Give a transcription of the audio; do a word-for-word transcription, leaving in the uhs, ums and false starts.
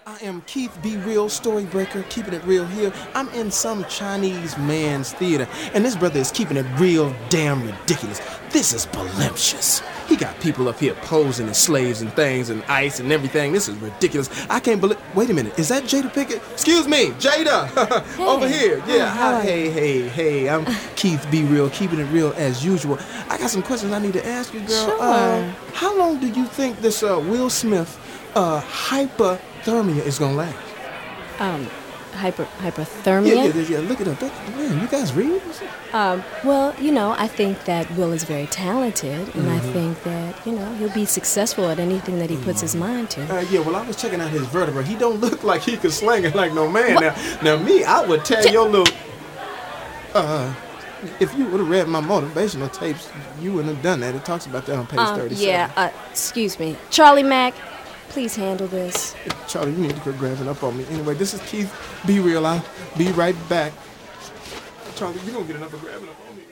I am Keith B. Real, Storybreaker, keeping it real here. I'm in some Chinese man's theater, and this brother is keeping it real damn ridiculous. This is voluptuous. He got people up here posing as slaves and things and ice and everything. This is ridiculous. I can't believe... Wait a minute. Is that Jada Pickett? Excuse me, Jada. Hey. Over here. Yeah. Hi. Hi. Hey, hey, hey. I'm Keith B. Real, keeping it real as usual. I got some questions I need to ask you, girl. Sure. Uh, how long do you think this uh, Will Smith uh, hypothermia is gonna last? Um, hyper hypothermia. Yeah, yeah, yeah. Look it up. That, man, you guys read? Um, well, you know, I think that Will is very talented, and Mm-hmm. I think that, you know, he'll be successful at anything that he puts his mind to. Uh, yeah, well, I was checking out his vertebra. He don't look like he could sling it like no man. Now, now, me, I would tear your little... Uh, if you would have read my motivational tapes, you wouldn't have done that. It talks about that on page Um, thirty-seven. yeah, uh, excuse me. Charlie Mack, please handle this. Charlie, you need to quit grabbing up on me. Anyway, this is Keith. Be real. I'll be right back. Charlie, you don't get enough of grabbing up on me.